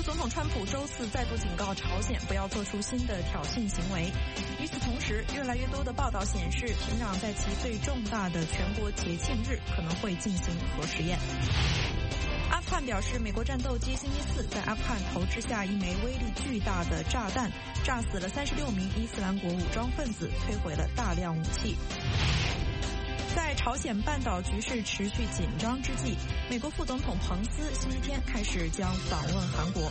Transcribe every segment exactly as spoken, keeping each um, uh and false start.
总统川普周四再度警告朝鲜不要做出新的挑衅行为。与此同时，越来越多的报道显示，平壤在其最重大的全国节庆日可能会进行核试验。阿富汗表示，美国战斗机星期四在阿富汗投掷下一枚威力巨大的炸弹，炸死了三十六名伊斯兰国武装分子，摧毁了大量武器。在朝鲜半岛局势持续紧张之际，美国副总统彭斯星期天开始将访问韩国。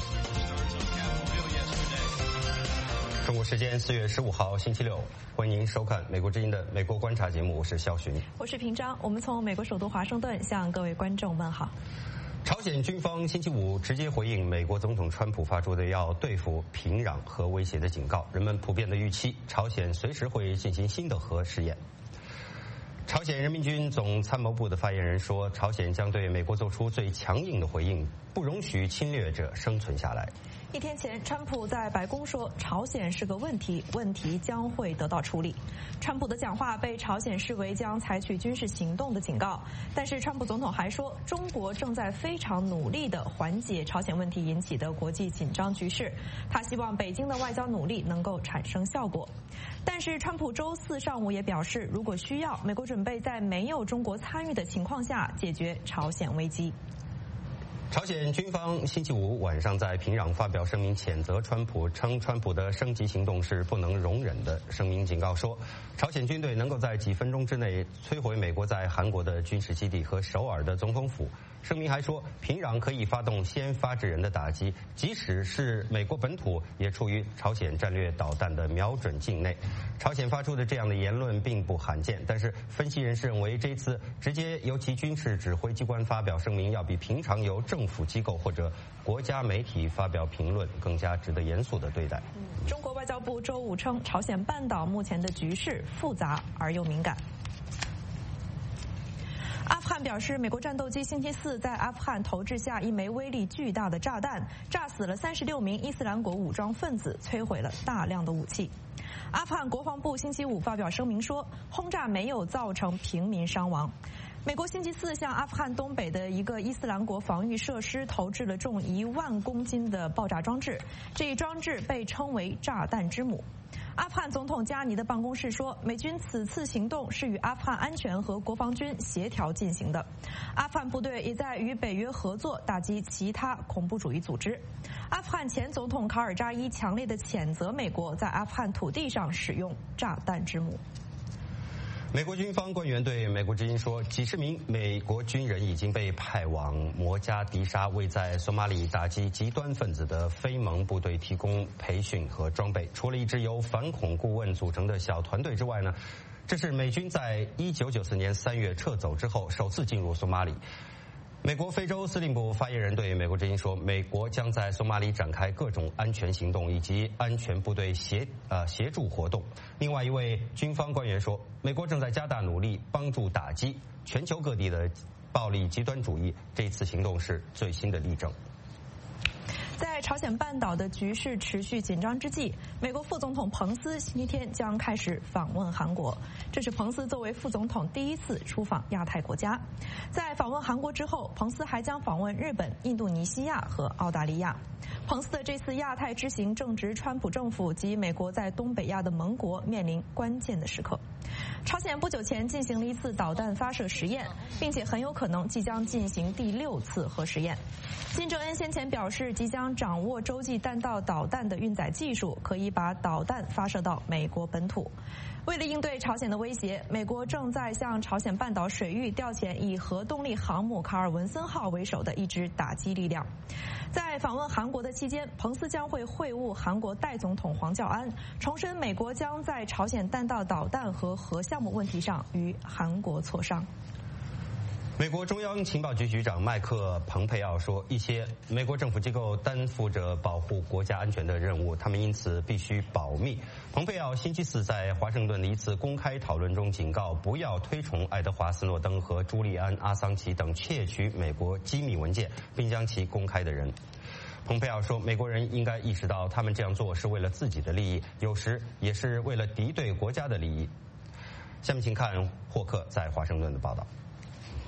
中国时间四月十五号星期六，欢迎您收看美国之音的美国观察节目，我是肖寻， 我是平章。我们从美国首都华盛顿向各位观众问好。 朝鲜军方星期五直接回应美国总统川普发出的要对付平壤核威胁的警告，人们普遍的预期，朝鲜随时会进行新的核试验。朝鲜人民军总参谋部的发言人说，朝鲜将对美国做出最强硬的回应，不容许侵略者生存下来。 一天前，川普在白宫说，朝鲜是个问题，问题将会得到处理。川普的讲话被朝鲜视为将采取军事行动的警告，但是川普总统还说，中国正在非常努力地缓解朝鲜问题引起的国际紧张局势，他希望北京的外交努力能够产生效果。但是川普周四上午也表示，如果需要，美国准备在没有中国参与的情况下解决朝鲜危机。 朝鲜军方星期五晚上在平壤发表声明，谴责川普，称川普的升级行动是不能容忍的。声明警告说，朝鲜军队能够在几分钟之内摧毁美国在韩国的军事基地和首尔的总统府。声明还说，平壤可以发动先发制人的打击，即使是美国本土也处于朝鲜战略导弹的瞄准境内。朝鲜发出的这样的言论并不罕见，但是分析人士认为，这次直接由其军事指挥机关发表声明，要比平常由政府机构或者国家媒体发表评论更加值得严肃的对待。 中国外交部周五称，朝鲜半岛目前的局势复杂而又敏感。阿富汗表示，美国战斗机星期四在阿富汗投掷下一枚威力巨大的炸弹，炸死了三十六名伊斯兰国武装分子，摧毁了大量的武器。阿富汗国防部星期五发表声明说，轰炸没有造成平民伤亡。美国星期四向阿富汗东北的一个伊斯兰国防御设施投掷了重一万公斤的爆炸装置，这一装置被称为炸弹之母。阿富汗总统加尼的办公室说，美军此次行动是与阿富汗安全和国防军协调进行的。阿富汗部队也在与北约合作打击其他恐怖主义组织。阿富汗前总统卡尔扎伊强烈地谴责美国在阿富汗土地上使用炸弹之母。 美国军方官员对美国之音说，几十名美国军人已经被派往摩加迪沙，为在索马里打击极端分子的非盟部队提供培训和装备。除了一支由反恐顾问组成的小团队之外呢，这是美军在一九九四年三月撤走之后首次进入索马里。美国非洲司令部发言人对美国之音说，美国将在索马里展开各种安全行动以及安全部队协呃协助活动。另外一位军方官员说，美国正在加大努力帮助打击全球各地的暴力极端主义，这次行动是最新的例证。 在朝鲜半岛的局势持续紧张之际，美国副总统彭斯星期天将开始访问韩国。这是彭斯作为副总统第一次出访亚太国家。在访问韩国之后，彭斯还将访问日本、印度尼西亚和澳大利亚。彭斯的这次亚太之行正值川普政府及美国在东北亚的盟国面临关键的时刻。朝鲜不久前进行了一次导弹发射实验，并且很有可能即将进行第六次核实验。金正恩先前表示，即将掌握洲际弹道导弹的运载技术，可以把导弹发射到美国本土。为了应对朝鲜的威胁，美国正在向朝鲜半岛水域调遣以核动力航母卡尔文森号为首的一支打击力量。在访问韩国的期间，彭斯将会会晤韩国代总统黄教安，重申美国将在朝鲜弹道导弹和核项目问题上与韩国磋商。 美国中央情报局局长麦克·蓬佩奥说，一些美国政府机构担负着保护国家安全的任务，他们因此必须保密。蓬佩奥星期四在华盛顿的一次公开讨论中警告，不要推崇爱德华·斯诺登和朱利安·阿桑奇等窃取美国机密文件并将其公开的人。蓬佩奥说，美国人应该意识到，他们这样做是为了自己的利益，有时也是为了敌对国家的利益。下面请看霍克在华盛顿的报道。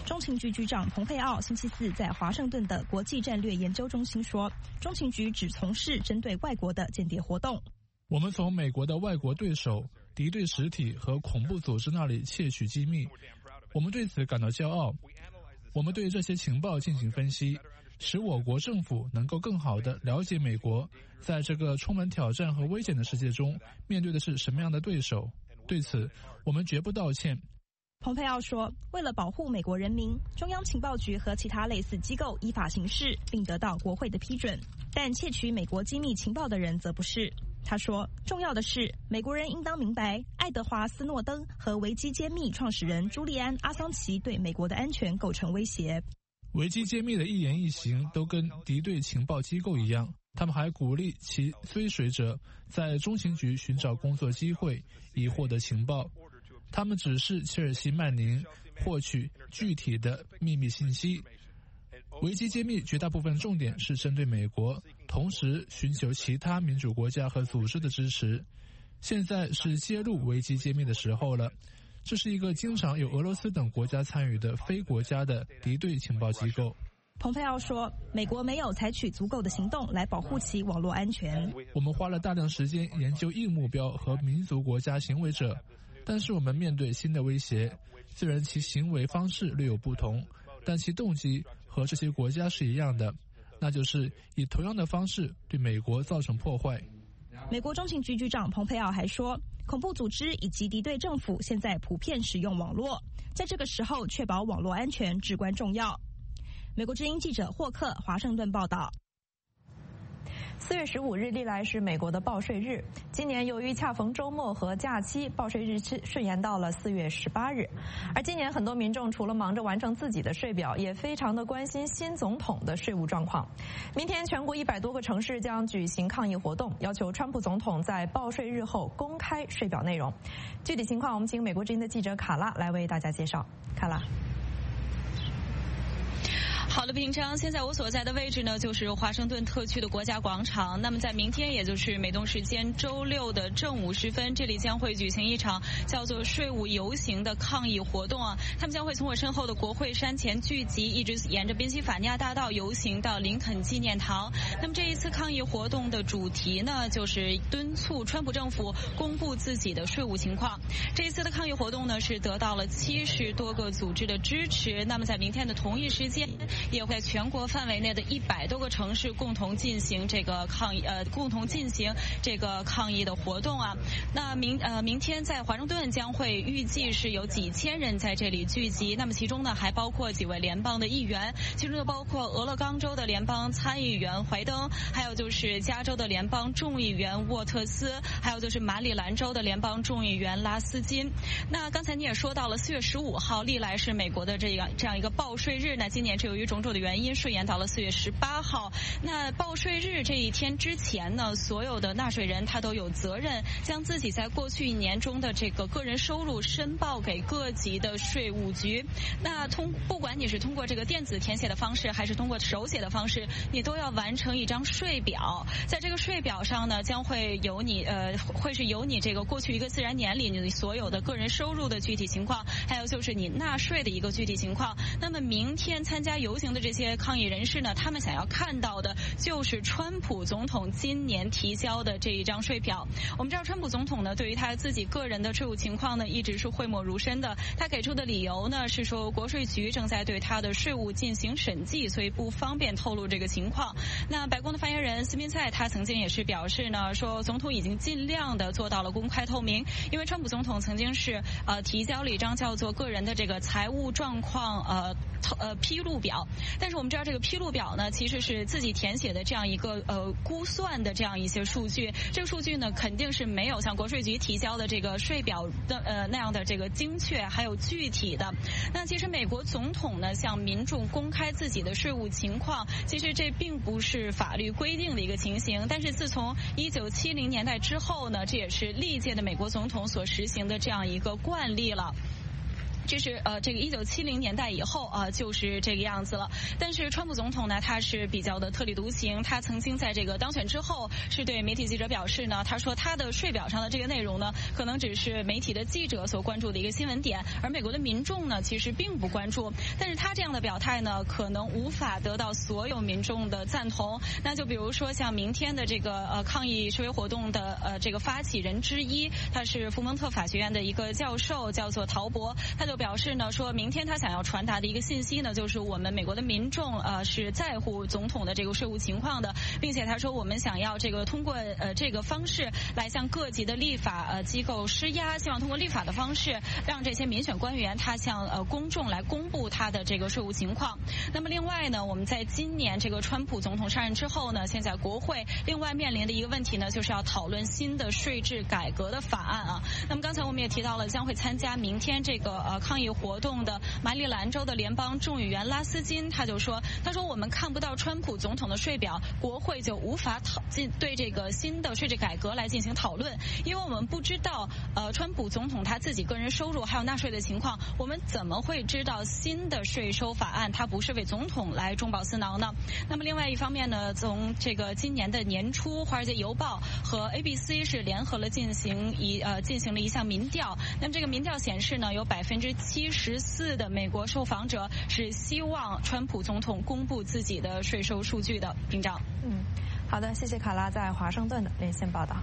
中情局局长蓬佩奥星期四在华盛顿的国际战略研究中心说，中情局只从事针对外国的间谍活动。 我们从美国的外国对手、敌对实体和恐怖组织那里窃取机密，我们对此感到骄傲。我们对这些情报进行分析，使我国政府能够更好地了解美国在这个充满挑战和危险的世界中面对的是什么样的对手。对此，我们绝不道歉。 蓬佩奥说，为了保护美国人民，中央情报局和其他类似机构依法行事，并得到国会的批准。但窃取美国机密情报的人则不是。他说，重要的是，美国人应当明白，爱德华·斯诺登和维基揭秘创始人朱利安·阿桑奇对美国的安全构成威胁。 维基揭秘的一言一行都跟敌对情报机构一样，他们还鼓励其追随者在中情局寻找工作机会，以获得情报。他们指示切尔西·曼宁获取具体的秘密信息。维基揭秘绝大部分重点是针对美国，同时寻求其他民主国家和组织的支持。现在是揭露维基揭秘的时候了。这是一个经常有俄罗斯等国家参与的非国家的敌对情报机构。 蓬佩奥说，美国没有采取足够的行动来保护其网络安全。 我们花了大量时间研究硬目标和民族国家行为者，但是我们面对新的威胁，虽然其行为方式略有不同，但其动机和这些国家是一样的，那就是以同样的方式对美国造成破坏。 美国中情局局长蓬佩奥还说，恐怖组织以及敌对政府现在普遍使用网络，在这个时候确保网络安全至关重要。美国之音记者霍克华盛顿报道。 四月十五日历来是美国的报税日，今年由于恰逢周末和假期，报税日期顺延到了四月十八日。而今年很多民众除了忙着完成自己的税表，也非常的关心新总统的税务状况。明天全国一百多个城市将举行抗议活动，要求川普总统在报税日后公开税表内容。具体情况，我们请美国之音的记者卡拉来为大家介绍。卡拉。 好的，平常现在我所在的位置呢，就是华盛顿特区的国家广场。那么在明天，也就是美东时间周六的正午时分，这里将会举行一场叫做税务游行的抗议活动啊。他们将会从我身后的国会山前聚集，一直沿着宾夕法尼亚大道游行到林肯纪念堂。那么这一次抗议活动的主题呢，就是敦促川普政府公布自己的税务情况。这一次的抗议活动呢，是得到了七十多个组织的支持。那么在明天的同一时间，也会在全国范围内的一百多个城市共同进行这个抗议，呃，共同进行这个抗议的活动啊。那明呃明天在华盛顿将会预计是有几千人在这里聚集，那么其中呢还包括几位联邦的议员，其中呢包括俄勒冈州的联邦参议员怀登，还有就是加州的联邦众议员沃特斯，还有就是马里兰州的联邦众议员拉斯金。那刚才你也说到了，四月十五号历来是美国的这样这样一个报税日，那今年是由于种种的原因顺延到了四月十八号。那报税日这一天之前呢，所有的纳税人他都有责任将自己在过去一年中的这个个人收入申报给各级的税务局。那通不管你是通过这个电子填写的方式，还是通过手写的方式，你都要完成一张税表。在这个税表上呢，将会有你呃会是有你这个过去一个自然年里你所有的个人收入的具体情况，还有就是你纳税的一个具体情况。那么明天参加游行的这些抗议人士呢，他们想要看到的就是川普总统今年提交的这一张税表。我们知道川普总统呢，对于他自己个人的税务情况呢，一直是讳莫如深的。他给出的理由呢，是说国税局正在对他的税务进行审计，所以不方便透露这个情况。那白宫的发言人斯宾塞他曾经也是表示呢，说总统已经尽量的做到了公开透明，因为川普总统曾经是呃提交了一张叫做个人的这个财务状况呃呃披露表，但是我们知道这个披露表呢，其实是自己填写的这样一个呃估算的这样一些数据，这个数据呢肯定是没有像国税局提交的这个税表的呃那样的这个精确还有具体的。那其实美国总统呢向民众公开自己的税务情况，其实这并不是法律规定的一个情形，但是自从一九七零年代之后呢，这也是历届的美国总统所实行的这样一个惯例了。 这是呃，这个一九七零年代以后啊、呃，就是这个样子了。但是川普总统呢，他是比较的特立独行。他曾经在这个当选之后，是对媒体记者表示呢，他说他的税表上的这个内容呢，可能只是媒体的记者所关注的一个新闻点，而美国的民众呢，其实并不关注。但是他这样的表态呢，可能无法得到所有民众的赞同。那就比如说像明天的这个呃抗议示威活动的呃这个发起人之一，他是福蒙特法学院的一个教授，叫做陶博，他就表示呢，说明天他想要传达的一个信息呢，就是我们美国的民众呃是在乎总统的这个税务情况的，并且他说我们想要这个通过呃这个方式来向各级的立法呃机构施压，希望通过立法的方式让这些民选官员他向呃公众来公布他的这个税务情况。那么另外呢，我们在今年这个川普总统上任之后呢，现在国会另外面临的一个问题呢，就是要讨论新的税制改革的法案啊。那么刚才我们也提到了，将会参加明天这个呃抗议活动的马里兰州的联邦众议员拉斯金，他就说，他说我们看不到川普总统的税表，国会就无法讨进对这个新的税制改革来进行讨论，因为我们不知道呃川普总统他自己个人收入还有纳税的情况，我们怎么会知道新的税收法案它不是为总统来中饱私囊呢？那么另外一方面呢，从这个今年的年初，华尔街邮报和 A B C 是联合了进行一呃进行了一项民调，那么这个民调显示呢，有百分之七十四的美国受访者是希望川普总统公布自己的税收数据的。兵长， 嗯，好的，谢谢卡拉在华盛顿的连线报道。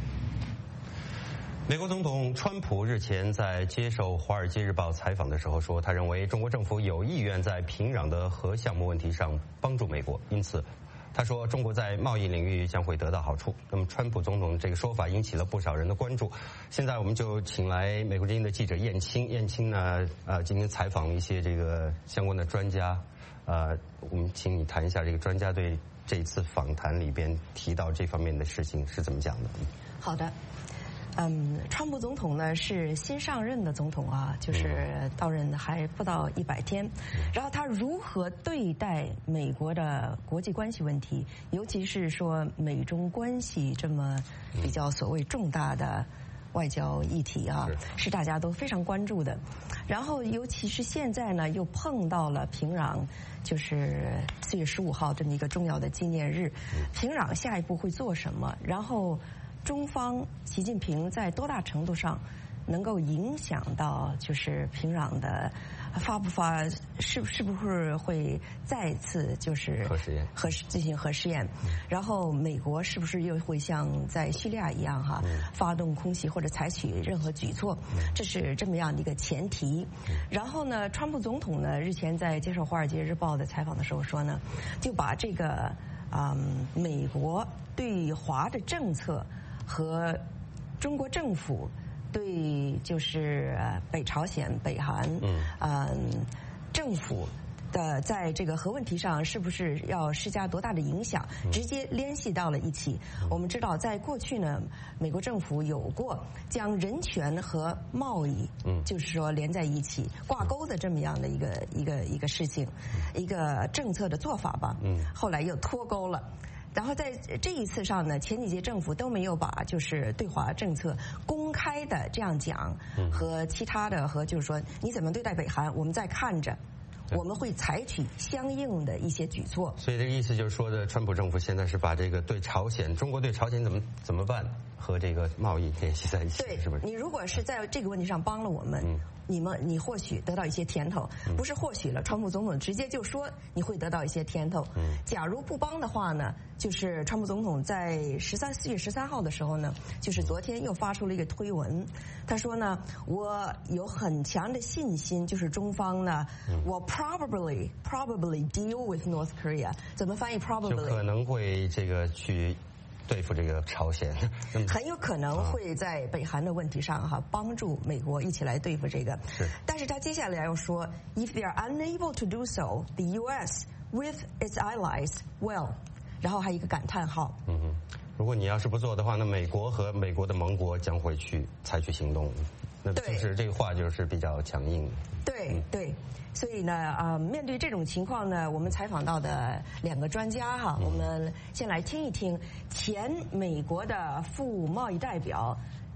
美国总统川普日前在接受《华尔街日报》采访的时候说，他认为中国政府有意愿在平壤的核项目问题上帮助美国，因此他说中国在贸易领域将会得到好处。那么川普总统这个说法引起了不少人的关注。现在我们就请来美国之音的记者燕青，燕青呢呃今天采访了一些这个相关的专家，呃我们请你谈一下这个专家对这一次访谈里边提到这方面的事情是怎么讲的。 好的。嗯，川普总统呢是新上任的总统啊，就是到任还不到一百天。然后他如何对待美国的国际关系问题，尤其是说美中关系这么比较所谓重大的外交议题啊，是大家都非常关注的。然后尤其是现在呢，又碰到了平壤，就是四月十五号这么一个重要的纪念日，平壤下一步会做什么？然后中方习近平在多大程度上能够影响到就是平壤的发不发，是是不是会再次就是核试验核进行核试验？然后美国是不是又会像在叙利亚一样哈，发动空袭或者采取任何举措？这是这么样的一个前提。然后呢，川普总统呢日前在接受《华尔街日报》的采访的时候说呢，就把这个嗯美国对华的政策和中国政府对就是北朝鲜、北韩嗯、呃、政府的在这个核问题上是不是要施加多大的影响，直接联系到了一起。我们知道，在过去呢，美国政府有过将人权和贸易，嗯，就是说连在一起挂钩的这么样的一个一个一个事情，一个政策的做法吧。嗯，后来又脱钩了。然后在这一次上呢，前几届政府都没有把就是对华政策公开的这样讲，和其他的和就是说你怎么对待北韩，我们在看着，我们会采取相应的一些举措。 所以这个意思就是说的，川普政府现在是把这个对朝鲜，中国对朝鲜怎么怎么办和这个贸易联系在一起， 对， 是不是？ 你如果是在这个问题上帮了我们。嗯，你们你或许得到一些甜头，不是或许了，川普总统直接就说你会得到一些甜头。嗯，假如不帮的话呢，就是川普总统在十三四月十三号的时候呢，就是昨天又发出了一个推文，他说呢，我有很强的信心，就是中方呢，嗯、我 probably probably deal with North Korea， 怎么翻译 probably？ 就可能会这个去对付这个朝鲜， 很有可能会在北韩的问题上哈帮助美国一起来对付这个。 是， 但是他接下来要说 ，If they are unable to do so, the U S with its allies will， 然后还有一个感叹号。 嗯哼，如果你要是不做的话，那美国和美国的盟国将会去采取行动。那就是这个话就是比较强硬。 对、嗯、对。所以呢，啊、呃，面对这种情况呢，我们采访到的两个专家哈，嗯、我们先来听一听前美国的副贸易代表，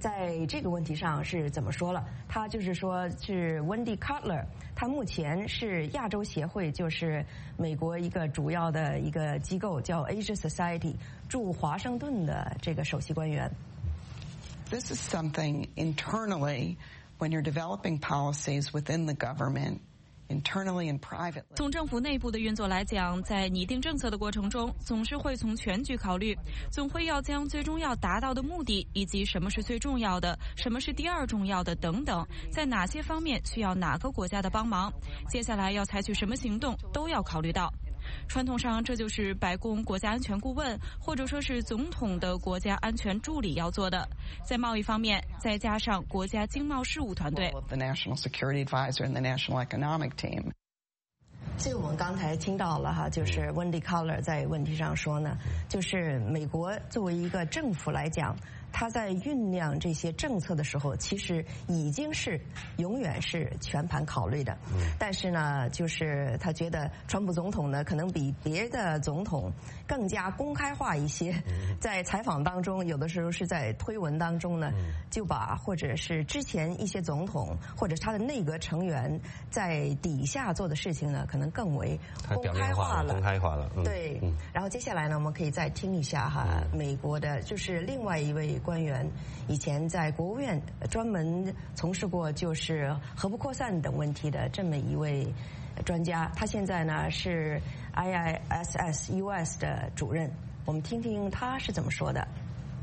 在这个问题上是怎么说了？他就是说是 Wendy Cutler， 他目前是亚洲协会，就是美国一个主要的一个机构叫 Asia Society 驻华盛顿的这个首席官员。 This is something internally when you're developing policies within the government. Internally and privately. 从政府内部的运作来讲，在拟定政策的过程中，总是会从全局考虑，总会要将最终要达到的目的，以及什么是最重要的，什么是第二重要的等等，在哪些方面需要哪个国家的帮忙，接下来要采取什么行动，都要考虑到。传统上，这就是白宫国家安全顾问或者说是总统的国家安全助理要做的。在贸易方面，再加上国家经贸事务团队。 The National Security Advisor and the National Economic Team. 所以我们刚才听到了哈，就是 Wendy Cutler 在问题上说呢，就是美国作为一个政府来讲，他在酝酿这些政策的时候，其实已经是永远是全盘考虑的。但是呢，就是他觉得川普总统呢，可能比别的总统更加公开化一些，在采访当中，有的时候是在推文当中呢，就把或者是之前一些总统或者他的内阁成员在底下做的事情呢，可能更为公开化了。 公开化了。嗯、 对、嗯。然后接下来呢，我们可以再听一下哈，嗯、美国的就是另外一位官员，以前在国务院专门从事过就是核不扩散等问题的这么一位专家，他现在呢是 I I S S U S 的主任，我们听听他是怎么说的。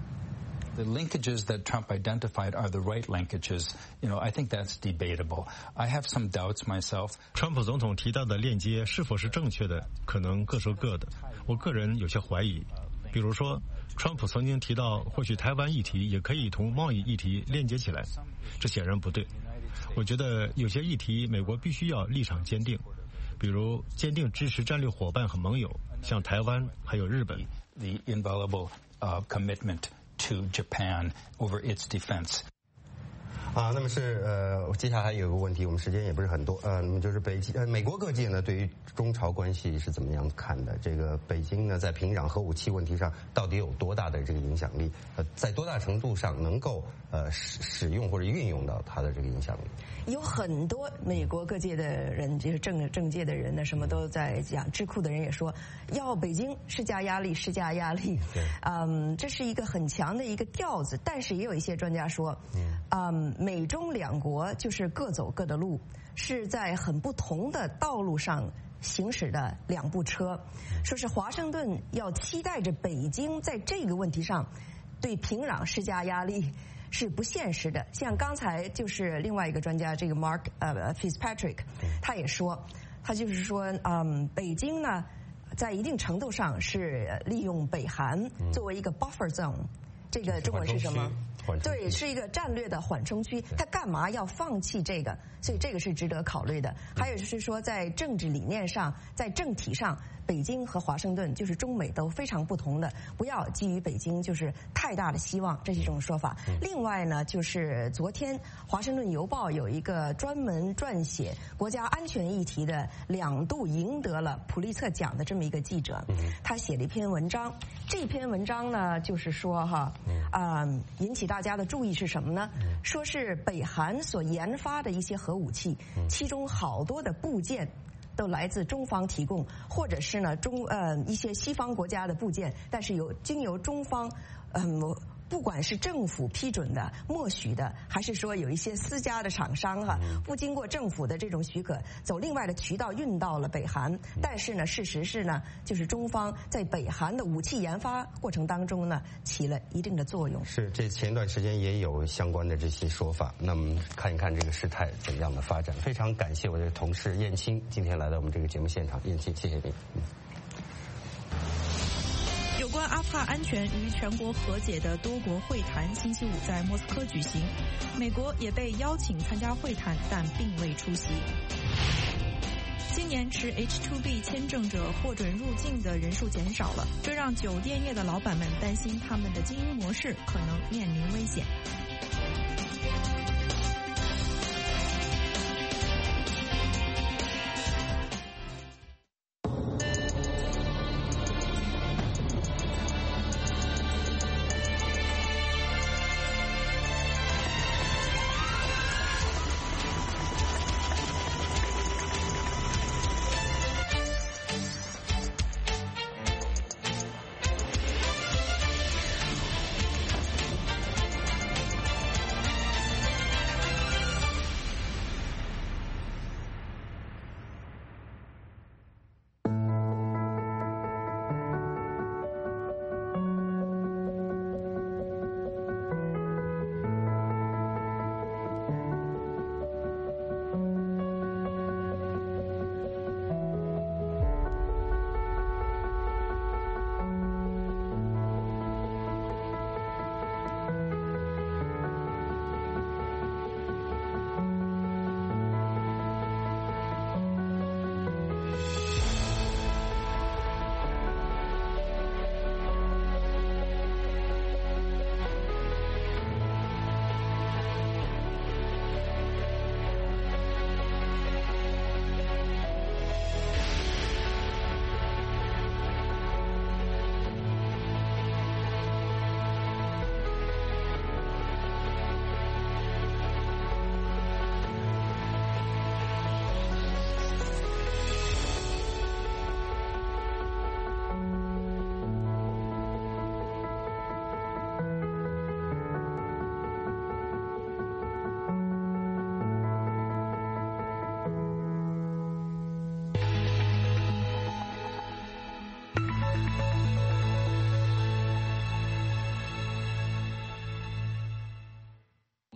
The linkages that Trump identified are the right linkages. You know, I think that's debatable. I have some doubts myself. 川普总统提到的链接是否是正确的，可能各说各的。我个人有些怀疑。比如说，川普曾经提到，或许台湾议题也可以同贸易议题链接起来，这显然不对。我觉得有些议题，美国必须要立场坚定，比如坚定支持战略伙伴和盟友，像台湾还有日本。 The inviolable uh, commitment to Japan over its defense. 啊，那么是呃，接下来还有一个问题，我们时间也不是很多，呃，那么就是北京呃，美国各界呢对于中朝关系是怎么样看的？这个北京呢在平壤核武器问题上到底有多大的这个影响力？呃，在多大程度上能够呃使使用或者运用到它的这个影响力？ 有很多美国各界的人，就是政政界的人呢，什么都在讲。智库的人也说，要北京施加压力，施加压力。嗯，这是一个很强的一个调子。但是也有一些专家说，嗯，美中两国就是各走各的路，是在很不同的道路上行驶的两部车。说是华盛顿要期待着北京在这个问题上对平壤施加压力，是不现实的。像刚才就是另外一个专家，这个 Mark 呃 Fitzpatrick， 他也说，他就是说，嗯，北京呢，在一定程度上是利用北韩作为一个 buffer zone， 这个中文是什么？对，是一个战略的缓冲区。他干嘛要放弃这个？所以这个是值得考虑的。还有就是说，在政治理念上，在政体上，北京和华盛顿就是中美都非常不同的，不要基于北京就是太大的希望，这是一种说法。另外呢，就是昨天《华盛顿邮报》有一个专门撰写国家安全议题的，两度赢得了普利策奖的这么一个记者，他写了一篇文章。这篇文章呢，就是说哈，啊、呃，引起大家的注意是什么呢？说是北韩所研发的一些核武器，其中好多的部件都来自中方提供，或者是呢中呃一些西方国家的部件，但是由经由中方嗯。呃不管是政府批准的、默许的，还是说有一些私家的厂商哈，不经过政府的这种许可，走另外的渠道运到了北韩。但是呢，事实是呢，就是中方在北韩的武器研发过程当中呢，起了一定的作用。 是，这前段时间也有相关的这些说法。那么看一看这个事态怎样的发展。非常感谢我的同事燕青今天来到我们这个节目现场，燕青，谢谢你。嗯有关阿富汗安全与全国和解的多国会谈星期五在莫斯科举行，美国也被邀请参加会谈，但并未出席。今年持 H 二 B 签证者获准入境的人数减少了，这让酒店业的老板们担心他们的经营模式可能面临危险。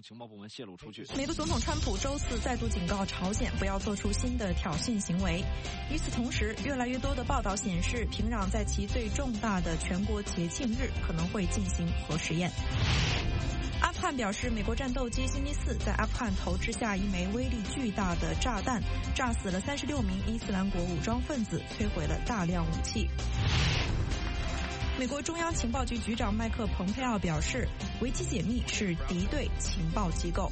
情报部门泄露出去。 美国总统川普周四再度警告朝鲜不要做出新的挑衅行为。与此同时，越来越多的报道显示，平壤在其最重大的全国节庆日可能会进行核试验。阿富汗表示，美国战斗机星期四在阿富汗投掷下一枚威力巨大的炸弹，炸死了三十六名伊斯兰国武装分子，摧毁了大量武器。美国中央情报局局长麦克蓬佩奥表示，维基解密是敌对情报机构。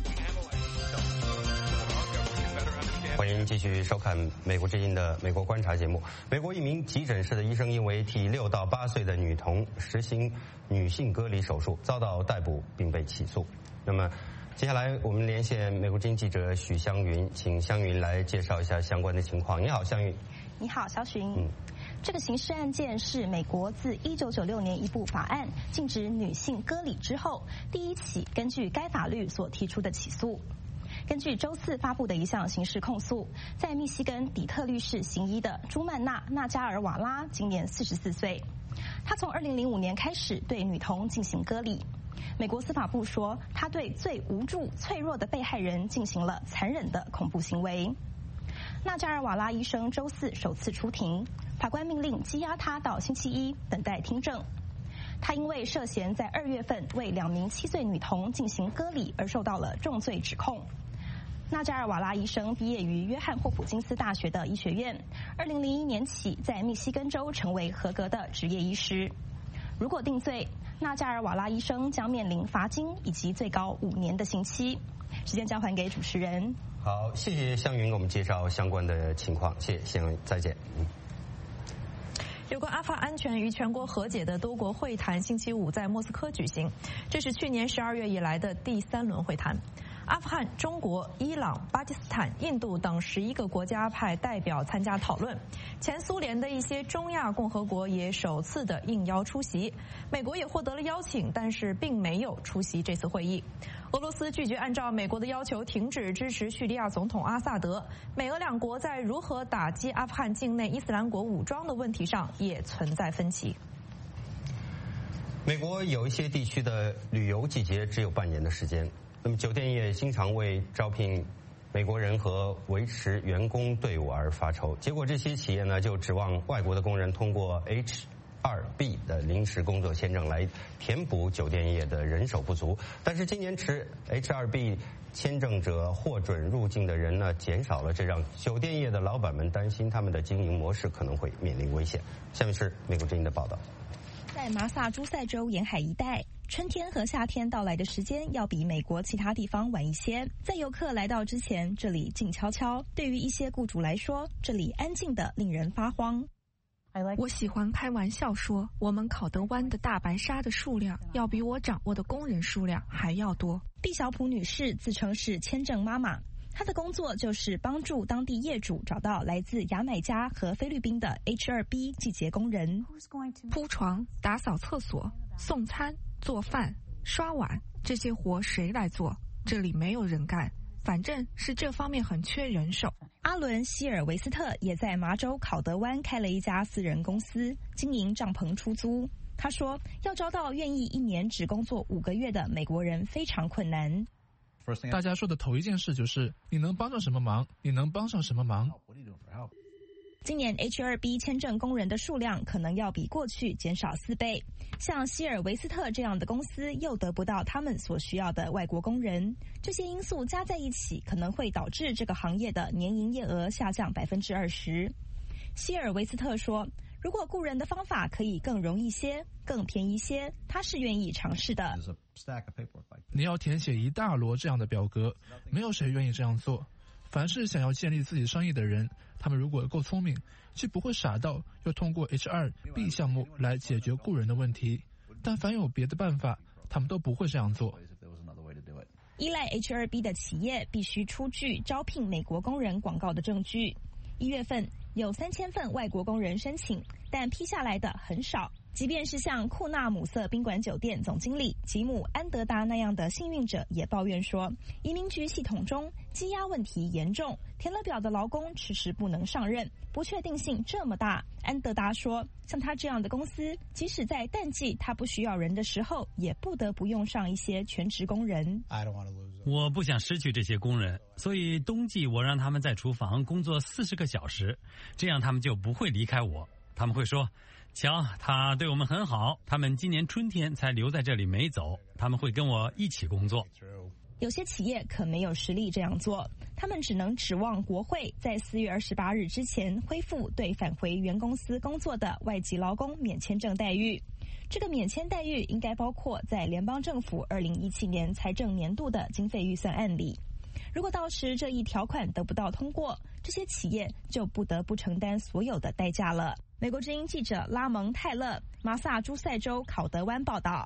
欢迎继续收看美国之音的美国观察节目。美国一名急诊室的医生因为替六到八岁的女童实行女性割礼手术，遭到逮捕并被起诉。那么，接下来我们连线美国之音记者许湘云，请湘云来介绍一下相关的情况。你好，湘云。 你好，小许。 嗯。 这个刑事案件是美国自一九九六年一部法案禁止女性割礼之后，第一起根据该法律所提出的起诉。根据周四发布的一项刑事控诉，在密西根底特律市行医的朱曼娜·纳加尔瓦拉今年四十四岁，她从二零零五年开始对女童进行割礼。美国司法部说，她对最无助、脆弱的被害人进行了残忍的恐怖行为。纳加尔瓦拉医生周四首次出庭，法官命令羁押他到星期一等待听证。他因为涉嫌在二月份为两名七岁女童进行割礼而受到了重罪指控。纳加尔瓦拉医生毕业于约翰霍普金斯大学的医学院，二零零一年起在密西根州成为合格的职业医师。如果定罪，纳加尔瓦拉医生将面临罚金以及最高五年的刑期。时间交还给主持人。 好，谢谢湘云给我们介绍相关的情况，谢谢湘云，再见。嗯。 有关阿富汗安全与全国和解的多国会谈星期五在莫斯科举行，这是去年十二月以来的第三轮会谈。阿富汗、中国、伊朗、巴基斯坦、印度等十一个国家派代表参加讨论，前苏联的一些中亚共和国也首次的应邀出席，美国也获得了邀请，但是并没有出席这次会议。俄罗斯拒绝按照美国的要求停止支持叙利亚总统阿萨德，美俄两国在如何打击阿富汗境内伊斯兰国武装的问题上也存在分歧。 美国有一些地区的旅游季节只有半年的时间，那么酒店业经常为招聘美国人和维持员工队伍而发愁，结果这些企业呢就指望外国的工人通过 H 二 B 的临时工作签证来填补酒店业的人手不足。但是今年持 H 二 B 签证者获准入境的人呢减少了，这让酒店业的老板们担心他们的经营模式可能会面临危险。下面是美国之音的报道。 在马萨诸塞州沿海一带，春天和夏天到来的时间要比美国其他地方晚一些。在游客来到之前，这里静悄悄。对于一些雇主来说，这里安静的令人发慌。 我喜欢开玩笑说，我们考德湾的大白鲨的数量要比我掌握的工人数量还要多。 毕小普女士自称是签证妈妈，她的工作就是帮助当地业主找到来自牙买加和菲律宾的 H 二 B 季节工人。 铺床、打扫厕所、送餐、做饭、刷碗，这些活谁来做？这里没有人干，反正是这方面很缺人手。 阿伦·希尔维斯特也在麻州考德湾开了一家私人公司，经营帐篷出租。他说，要招到愿意一年只工作五个月的美国人非常困难。 大家说的头一件事就是你能帮上什么忙，你能帮上什么忙。 今年 H 二 B 签证工人的数量可能要比过去减少四倍，像希尔维斯特这样的公司又得不到他们所需要的外国工人，这些因素加在一起可能会导致这个行业的年营业额下降百分之二十。希尔维斯特说，如果雇人的方法可以更容易些、更便宜些，他是愿意尝试的。 你要填写一大摞这样的表格，没有谁愿意这样做。凡是想要建立自己生意的人，他们如果够聪明，就不会傻到要通过 H 二 B 项目来解决雇人的问题。但凡有别的办法，他们都不会这样做。 依赖 H 二 B 的企业必须出具招聘美国工人广告的证据。一月份有三千份外国工人申请，但批下来的很少。 即便是像库纳姆瑟宾馆酒店总经理吉姆·安德达那样的幸运者也抱怨说，移民局系统中积压问题严重，填了表的劳工迟迟不能上任，不确定性这么大。安德达说，像他这样的公司，即使在淡季他不需要人的时候，也不得不用上一些全职工人。 我不想失去这些工人，所以冬季我让他们在厨房工作四十个小时，这样他们就不会离开我。他们会说，瞧，他对我们很好，他们今年春天才留在这里没走，他们会跟我一起工作。 有些企业可没有实力这样做，他们只能指望国会在四月二十八日之前恢复对返回原公司工作的外籍劳工免签证待遇。这个免签待遇应该包括在联邦政府二零一七年财政年度的经费预算案里。如果到时这一条款得不到通过，这些企业就不得不承担所有的代价了。美国之音记者拉蒙·泰勒，马萨诸塞州考德湾报道。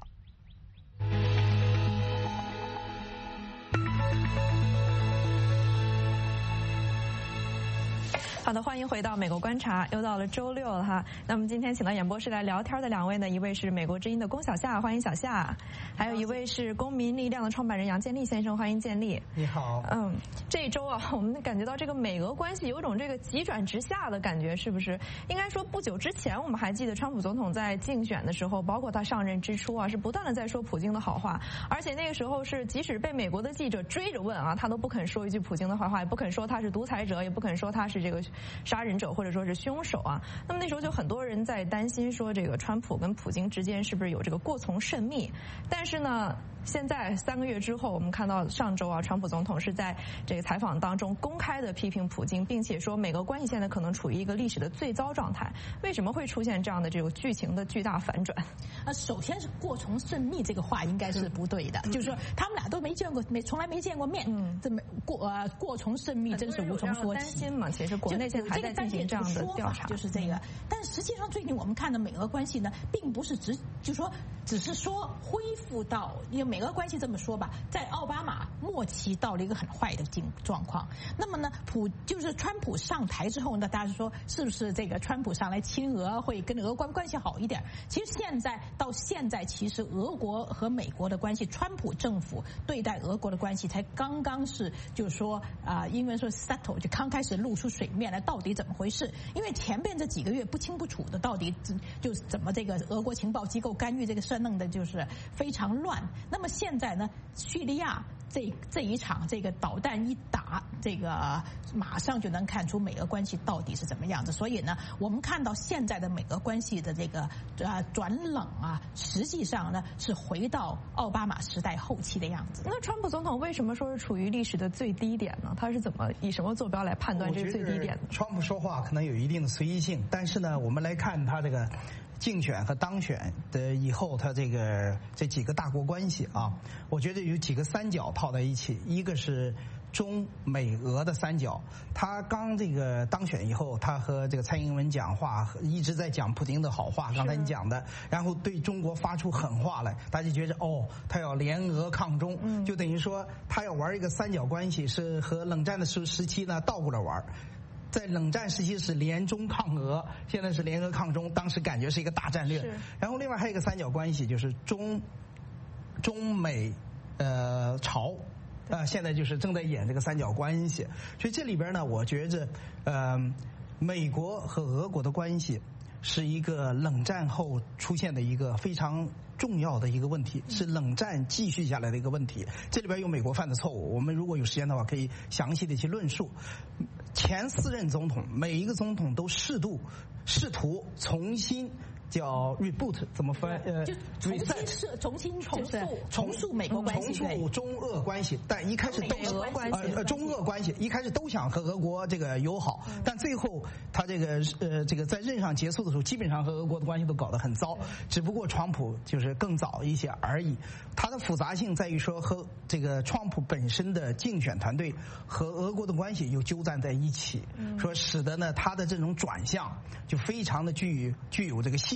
好的，欢迎回到美国观察，又到了周六了哈。那么今天请到演播室来聊天的两位呢，一位是美国之音的龚小夏，欢迎小夏；还有一位是公民力量的创办人杨建立先生，欢迎建立。 你好。 嗯，这一周啊，我们感觉到这个美俄关系有种这个急转直下的感觉，是不是？应该说不久之前，我们还记得川普总统在竞选的时候，包括他上任之初啊，是不断的在说普京的好话，而且那个时候是即使被美国的记者追着问啊，他都不肯说一句普京的坏话，也不肯说他是独裁者，也不肯说他是这个杀人者或者说是凶手啊。那么那时候就很多人在担心说，这个川普跟普京之间是不是有这个过从甚密？但是呢，现在三个月之后，我们看到上周啊，川普总统是在这个采访当中公开的批评普京，并且说美俄关系现在可能处于一个历史的最糟状态。为什么会出现这样的这个剧情的巨大反转？ 呃，首先是过从甚密这个话应该是不对的，嗯、就是说他们俩都没见过，没从来没见过面，嗯，这么过呃过从甚密真是无从说起。 担心嘛，其实国内现在还在进行这样的调查， 就是这个。嗯、但实际上最近我们看的美俄关系呢，并不是只就说只是说恢复到，因为美俄关系这么说吧，在奥巴马末期到了一个很坏的境状况。那么呢，普就是川普上台之后呢，大家说是不是这个川普上来亲俄会跟俄关关系好一点？其实现在到现在，其实俄国和美国的关系，川普政府对待俄国的关系才刚刚是就是说啊、呃，英文说 settle 就刚开始露出水面来，到底怎么回事？因为前边这几个月不清不楚的，到底就怎么这个俄国情报机构干预这个事弄的就是非常乱。那么现在呢，叙利亚这这一场这个导弹一打，这个马上就能看出美俄关系到底是怎么样子。所以呢，我们看到现在的美俄关系的这个啊转冷啊，实际上呢是回到奥巴马时代后期的样子。 那川普总统为什么说是处于历史的最低点呢？他是怎么以什么坐标来判断这是最低点的？ 川普说话可能有一定的随意性，但是呢，我们来看他这个竞选和当选的以后，他这个这几个大国关系啊，我觉得有几个三角套在一起，一个是中美俄的三角。他刚这个当选以后，他和这个蔡英文讲话，一直在讲普京的好话，刚才你讲的，然后对中国发出狠话来，大家觉得哦，他要联俄抗中，嗯、就等于说他要玩一个三角关系，是和冷战的时时期呢倒过来玩。在冷战时期是联中抗俄，现在是联俄抗中，当时感觉是一个大战略。然后另外还有一个三角关系，就是中中美呃朝，呃现在就是正在演这个三角关系。所以这里边呢，我觉着呃美国和俄国的关系是一个冷战后出现的一个非常重要的一个问题，是冷战继续下来的一个问题。这里边有美国犯的错误，我们如果有时间的话可以详细的去论述。前四任总统每一个总统都适度试图重新叫 reboot 怎么翻？ 呃，就重新设、重新重塑、重塑美国关系， 重塑中俄关系。但一开始都俄关系， 呃，中俄关系一开始都想和俄国这个友好，但最后他这个呃这个在任上结束的时候，基本上和俄国的关系都搞得很糟。只不过川普就是更早一些而已。它的复杂性在于说和这个川普本身的竞选团队和俄国的关系又纠缠在一起，说使得呢他的这种转向就非常的具具有这个戏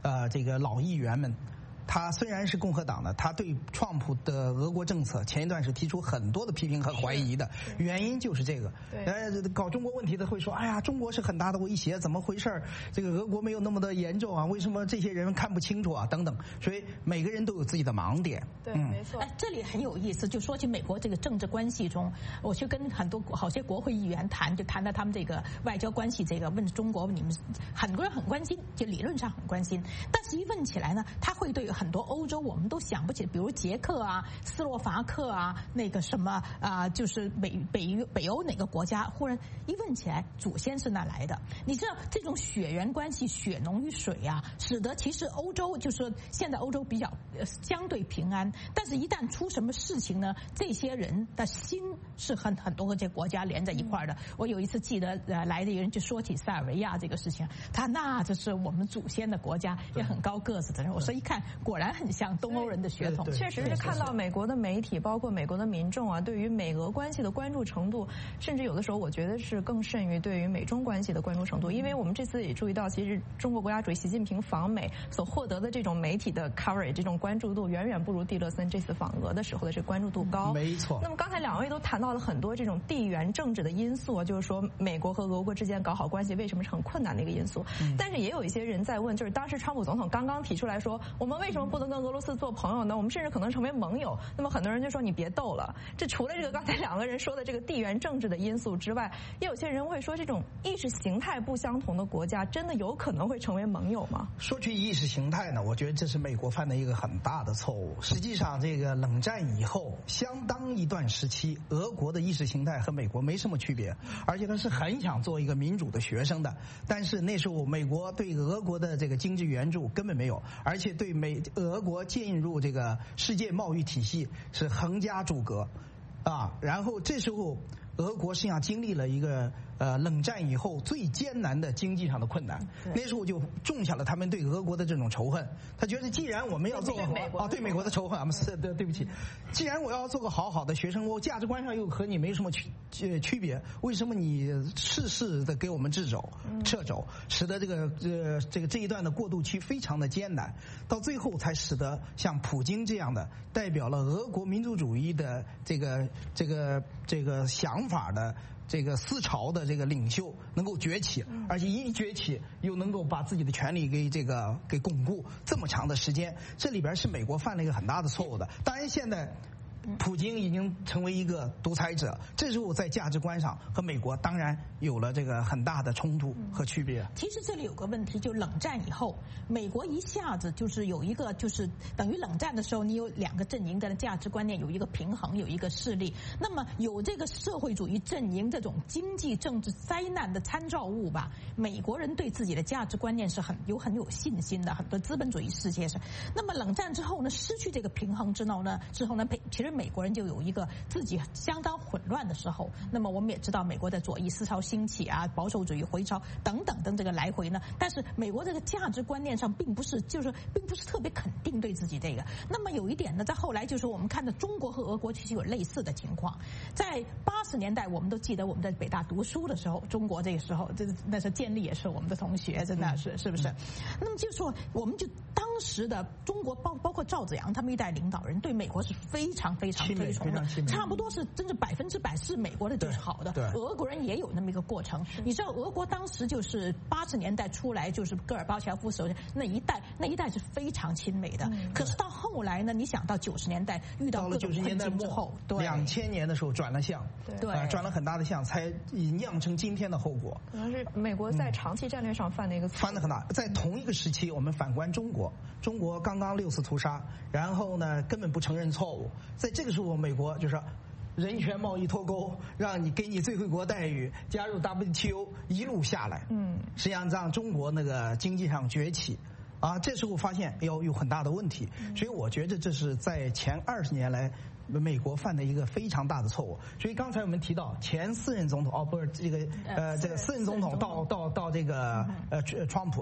呃这个老议员们。他虽然是共和党的，他对川普的俄国政策前一段是提出很多的批评和怀疑的，原因就是这个。呃，搞中国问题的会说，哎呀，中国是很大的威胁，怎么回事？这个俄国没有那么的严重啊，为什么这些人看不清楚啊？等等，所以每个人都有自己的盲点。 对，嗯、没错。 哎，这里很有意思，就说起美国这个政治关系中，我去跟很多好些国会议员谈，就谈到他们这个外交关系这个，问中国你们很多人很关心，就理论上很关心，但是一问起来呢，他会对很多欧洲我们都想不起，比如捷克啊、斯洛伐克啊，那个什么啊、呃，就是北北北欧哪个国家，忽然一问起来，祖先是哪来的？你知道这种血缘关系，血浓于水啊，使得其实欧洲就是说现在欧洲比较、呃、相对平安，但是一旦出什么事情呢，这些人的心是很很多个这国家连在一块儿的。我有一次记得呃来的一个人就说起塞尔维亚这个事情，他那这是我们祖先的国家，也很高个子的人。我说一看，果然很像东欧人的血统。 确实是看到美国的媒体，包括美国的民众啊，对于美俄关系的关注程度，甚至有的时候我觉得是更甚于对于美中关系的关注程度。因为我们这次也注意到，其实中国国家主席习近平访美所获得的这种媒体的 coverage 这种关注度，远远不如蒂勒森这次访俄的时候的这个关注度高。 没错。 那么刚才两位都谈到了很多这种地缘政治的因素啊，就是说美国和俄国之间搞好关系为什么是很困难的一个因素。嗯、但是也有一些人在问，就是当时川普总统刚刚提出来说，我们为什么不能跟俄罗斯做朋友呢？我们甚至可能成为盟友。那么很多人就说你别逗了。这除了这个刚才两个人说的这个地缘政治的因素之外，也有些人会说，这种意识形态不相同的国家真的有可能会成为盟友吗？ 说起意识形态呢，我觉得这是美国犯的一个很大的错误。实际上，这个冷战以后相当一段时期，俄国的意识形态和美国没什么区别，而且他是很想做一个民主的学生的。但是那时候美国对俄国的这个经济援助根本没有，而且对美俄国进入这个世界贸易体系是横加阻隔，啊，然后这时候俄国实际上经历了一个呃冷战以后最艰难的经济上的困难，那时候就种下了他们对俄国的这种仇恨。他觉得既然我们要做个好啊，对美国的仇恨，我们是对对不起，既然我要做个好好的学生，我价值观上又和你没什么区呃区别，为什么你事事的给我们掣肘掣肘，使得这个呃这个这一段的过渡期非常的艰难，到最后才使得像普京这样的代表了俄国民族主义的这个这个这个想法的这个思潮的这个领袖能够崛起，而且一崛起又能够把自己的权利给这个给巩固这么长的时间，这里边是美国犯了一个很大的错误的。当然现在普京已经成为一个独裁者，这时候在价值观上和美国当然有了这个很大的冲突和区别。 其实这里有个问题，就冷战以后，美国一下子就是有一个，就是等于冷战的时候，你有两个阵营的价值观念有一个平衡，有一个势力。那么有这个社会主义阵营这种经济政治灾难的参照物吧，美国人对自己的价值观念是很有很有信心的，很多资本主义世界是。那么冷战之后呢，失去这个平衡之后呢，之后呢，其实美国人就有一个自己相当混乱的时候。那么我们也知道，美国的左翼思潮兴起啊，保守主义回潮等等等这个来回呢。但是美国这个价值观念上并不是，就是并不是特别肯定对自己这个。那么有一点呢，在后来就是我们看到中国和俄国其实有类似的情况。在八十年代，我们都记得我们在北大读书的时候，中国这个时候，这那时候建立也是我们的同学，真的是是不是？那么就说我们就当时的中国包包括赵紫阳他们一代领导人对美国是非常非常推崇的，差不多是真是百分之百是美国的就是好的。俄国人也有那么一个过程。你知道俄国当时就是八十年代出来，就是戈尔巴乔夫时候那一代，那一代是非常亲美的。嗯、可是到后来呢，你想到九十年代遇到各种困境之后，对， 两千年的时候转了向， 对， 呃、转了很大的向，才酿成今天的后果。 可能是美国在长期战略上犯的一个错误。 犯的很大。在同一个时期，我们反观中国，中国刚刚六次屠杀，然后呢根本不承认错误，在这个时候，美国就说人权贸易脱钩，让你给你最惠国待遇，加入 W T O， 一路下来，嗯，实际上让中国那个经济上崛起，啊，这时候发现要有很大的问题，所以我觉得这是在前二十年来美国犯的一个非常大的错误。所以刚才我们提到前四任总统，哦，不是这个呃这个四任总统到到到这个呃川普。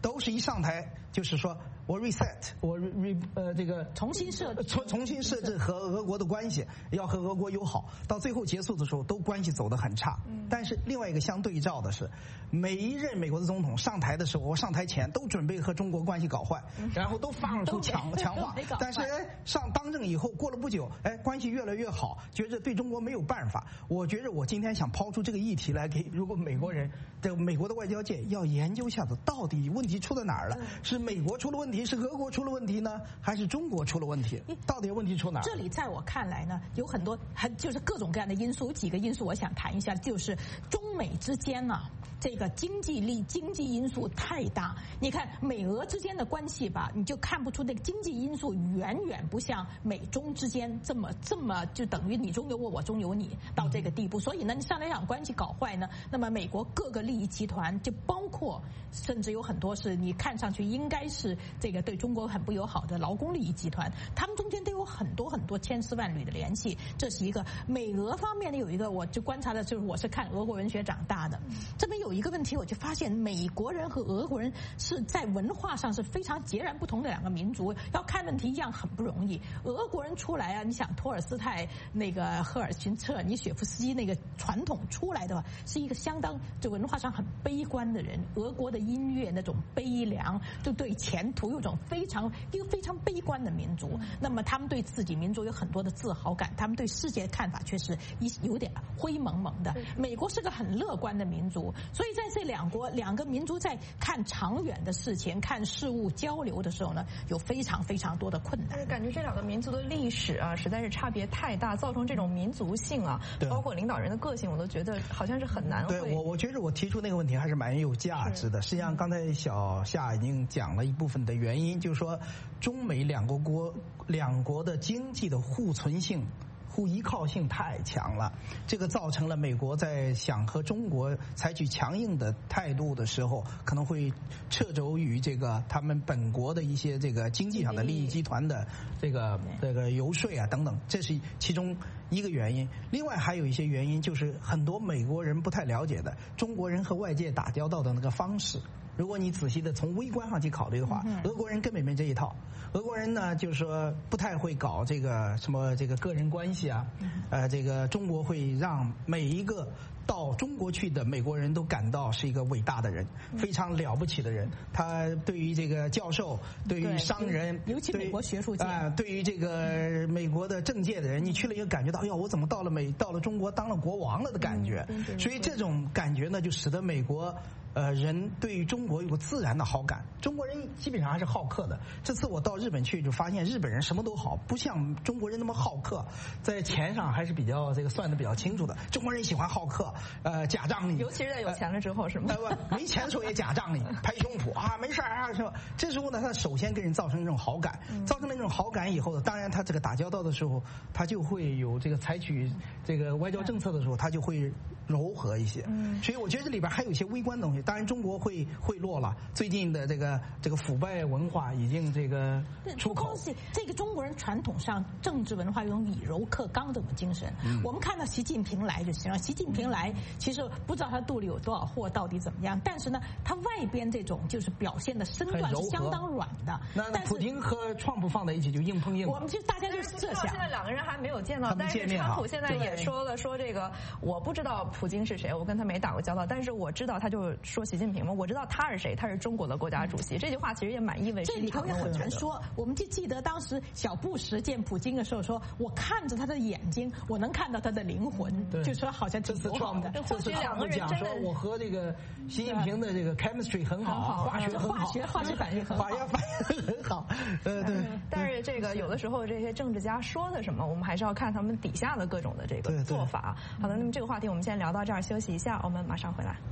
都是一上台就是说我 reset， 我 re 呃这个重新设重重新设置和俄国的关系，要和俄国友好，到最后结束的时候都关系走得很差。但是另外一个相对照的是，每一任美国的总统上台的时候，我上台前都准备和中国关系搞坏，然后都放出强强化，但是哎上当政以后过了不久，哎关系越来越好，觉着对中国没有办法。我觉着我今天想抛出这个议题来给，如果美国人的美国的外交界要研究一下子，到底问题出在哪儿了？是美国出了问题，是俄国出了问题呢，还是中国出了问题？到底问题出哪儿？ 这里在我看来呢，有很多很就是各种各样的因素，有几个因素我想谈一下，就是中美之间呢、啊，这个经济力、经济因素太大。你看美俄之间的关系吧，你就看不出那个经济因素远远不像美中之间这么这么就等于你中有我，我中有你到这个地步。所以呢，你上来讲关系搞坏呢，那么美国各个利益集团，就包括甚至有很多是你看上去应该是这个对中国很不友好的劳工利益集团，他们中间都有很多很多千丝万缕的联系。这是一个美俄方面的有一个，我就观察的就是我是看俄国文学长大的，这边有一个问题，我就发现美国人和俄国人是在文化上是非常截然不同的两个民族，要看问题一样很不容易。俄国人出来啊，你想托尔斯泰、那个赫尔辛彻尔尼雪夫斯基那个传统出来的话，是一个相当就文化上很悲观的人。俄国的音乐那种悲凉，就对前途有种非常一个非常悲观的民族。那么他们对自己民族有很多的自豪感，他们对世界看法却是一有点灰蒙蒙的。美国是个很乐观的民族，所以在这两国两个民族在看长远的事情、看事物交流的时候呢，有非常非常多的困难。 感觉这两个民族的历史啊，实在是差别太大，造成这种民族性啊，包括领导人的个性，我都觉得好像是很难会。 对我，我觉得我提出那个问题还是蛮有价值的。实际上，刚才小夏已经讲了一部分的原因，就是说中美两个国两国的经济的互存性、互依靠性太强了，这个造成了美国在想和中国采取强硬的态度的时候，可能会掣肘于这个他们本国的一些这个经济上的利益集团的这个这个游说啊等等，这是其中一个原因。另外还有一些原因，就是很多美国人不太了解的中国人和外界打交道的那个方式。如果你仔细的从微观上去考虑的话，俄国人根本没这一套。俄国人呢，就是说不太会搞这个什么这个个人关系啊，呃，这个中国会让每一个到中国去的美国人都感到是一个伟大的人，非常了不起的人。他对于这个教授，对于商人， 尤其美国学术界啊、呃，对于这个美国的政界的人，你去了以后感觉到，哎呦，我怎么到了美到了中国当了国王了的感觉。所以这种感觉呢，就使得美国。呃，人对于中国有个自然的好感，中国人基本上还是好客的。这次我到日本去就发现，日本人什么都好，不像中国人那么好客，在钱上还是比较这个算得比较清楚的。中国人喜欢好客，呃，假仗义， 尤其是在有钱了之后，是吗？ 呃，不，没钱的时候也假仗义，拍胸脯啊，没事啊，是吧？这时候呢，他首先给人造成这种好感，造成了这种好感以后呢，当然他这个打交道的时候，他就会有这个采取这个外交政策的时候，他就会柔和一些。嗯，所以我觉得这里边还有一些微观的东西。当然，中国会贿赂了，最近的这个这个腐败文化已经这个出口。 这个中国人传统上政治文化有种以柔克刚这种精神。嗯、我们看到习近平来就行了，习近平来其实不知道他肚里有多少货，到底怎么样。但是呢，他外边这种就是表现的身段是相当软的。 那那普京和川普放在一起就硬碰硬。 我们就大家就是这想。 现在两个人还没有见到，但是川普现在也说了，说这个我不知道普京是谁，我跟他没打过交道，但是我知道他就说习近平嘛，我知道他是谁，他是中国的国家主席。这句话其实也蛮意味深长的。 这里头也很难说。我们就记得当时小布什见普京的时候说，我看着他的眼睛，我能看到他的灵魂，就说好像挺友好的。 或许两个人真的，我和这个习近平的这个 chemistry 很好，化学很好， 化学化学反应很好， 化学反应很好。呃，对。 但是这个有的时候这些政治家说的什么，我们还是要看他们底下的各种的这个做法。好的，那么这个话题我们先聊到这儿，休息一下，我们马上回来。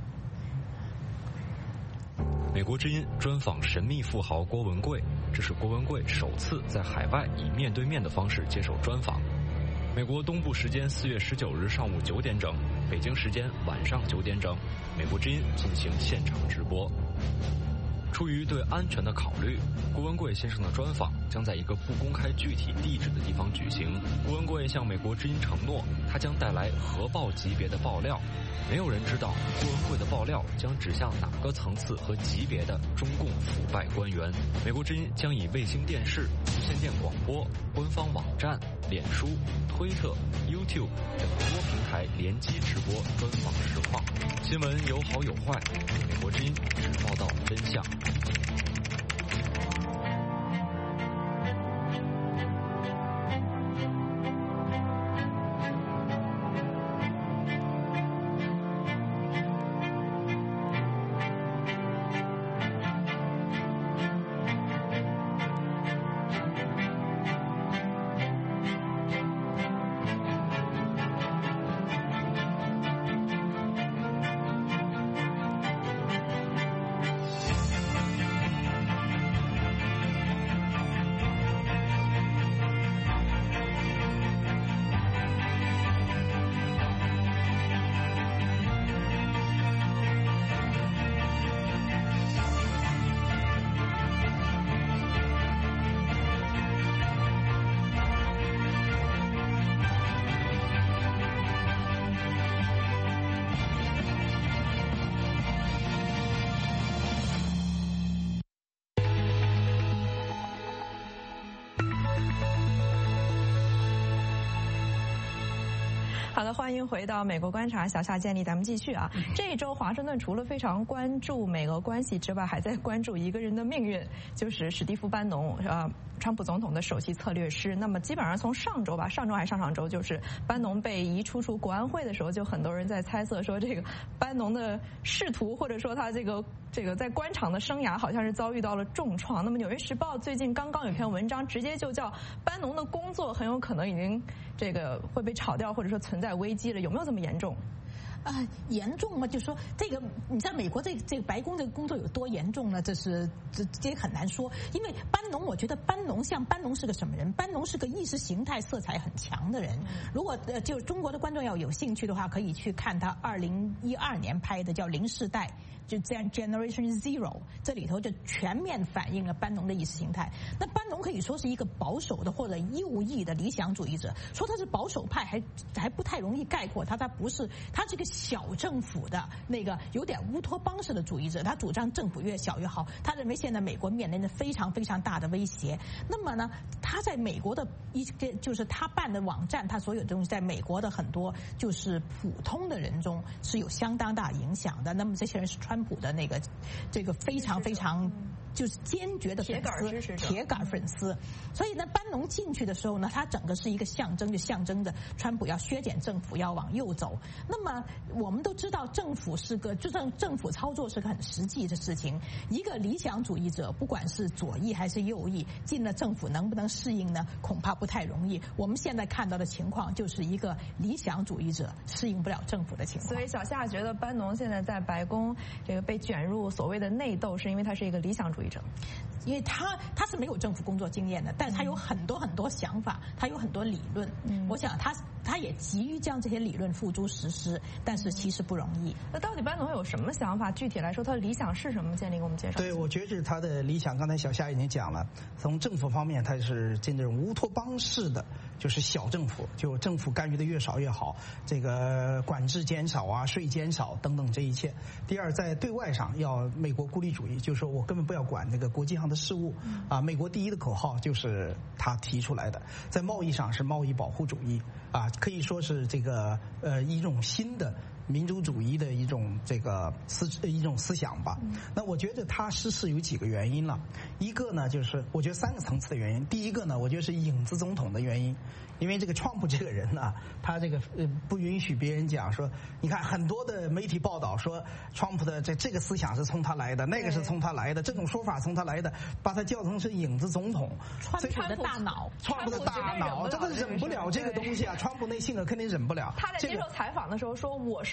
美国之音专访神秘富豪郭文贵，这是郭文贵首次在海外以面对面的方式接受专访。美国东部时间四月十九日上午九点整，北京时间晚上九点整，美国之音进行现场直播。 出于对安全的考虑，郭文贵先生的专访将在一个不公开具体地址的地方举行。郭文贵向美国之音承诺，他将带来核爆级别的爆料。没有人知道郭文贵的爆料将指向哪个层次和级别的中共腐败官员。美国之音将以卫星电视、无线电广播、官方网站、脸书、推特、YouTube 等多平台联机直播专访实况。新闻有好有坏，美国之音只报道真相。 好的，欢迎回到美国观察，小夏建立，咱们继续啊。这一周，华盛顿除了非常关注美俄关系之外，还在关注一个人的命运，就是史蒂夫·班农，呃，川普总统的首席策略师。那么基本上从上周吧，上周还上上周，就是班农被移出出国安会的时候，就很多人在猜测说，这个班农的仕途或者说他这个这个在官场的生涯好像是遭遇到了重创。那么《纽约时报》最近刚刚有篇文章，直接就叫班农的工作很有可能已经这个会被炒掉，或者说存在危机了，有没有这么严重？ 啊、呃，严重吗？就说这个，你在美国这这个白宫这个工作有多严重呢？这是这这也很难说。因为班农，我觉得班农像班农是个什么人？班农是个意识形态色彩很强的人。如果呃，就中国的观众要有兴趣的话，可以去看他二零一二年拍的叫《零世代》。就这样 Generation Zero， 这里头就全面反映了班农的意识形态。那班农可以说是一个保守的或者右翼的理想主义者，说他是保守派还还不太容易概括他，他不是，他是个小政府的那个有点乌托邦式的主义者，他主张政府越小越好，他认为现在美国面临着非常非常大的威胁。那么呢，他在美国的一个就是他办的网站，他所有的东西在美国的很多就是普通的人中是有相当大影响的。那么这些人是川普的那个这个非常非常就是坚决的粉丝，铁杆粉丝。所以呢，班农进去的时候呢，他整个是一个象征，就象征着川普要削减政府，要往右走。那么我们都知道，政府是个就算政府操作是个很实际的事情。一个理想主义者，不管是左翼还是右翼，进了政府能不能适应呢？恐怕不太容易。我们现在看到的情况就是一个理想主义者适应不了政府的情况。 所以小夏觉得班农现在在白宫这个被卷入所谓的内斗，是因为他是一个理想主义者。 因为他他是没有政府工作经验的，但是他有很多很多想法，他有很多理论。嗯，我想他他也急于将这些理论付诸实施，但是其实不容易。 那到底班农有什么想法？具体来说，他的理想是什么？建立给我们介绍。 对，我觉得他的理想，刚才小夏已经讲了，从政府方面，他是这种乌托邦式的，就是小政府，就政府干预的越少越好，这个管制减少啊，税减少等等这一切。第二，在对外上要美国孤立主义，就是说我根本不要管这个国际上的事务啊，美国第一的口号就是他提出来的。在贸易上是贸易保护主义啊，可以说是这个呃一种新的民主主义的一种这个思一种思想吧。那我觉得他失势有几个原因了，一个呢就是我觉得三个层次的原因。第一个呢，我觉得是影子总统的原因，因为这个川普这个人呢，他这个呃不允许别人讲说，你看很多的媒体报道说川普的这这个思想是从他来的，那个是从他来的，这种说法从他来的，把他叫成是影子总统。 川普的大脑， 川普的大脑真的忍不了这个东西啊！川普那性格肯定忍不了。 他在接受采访的时候说：“我是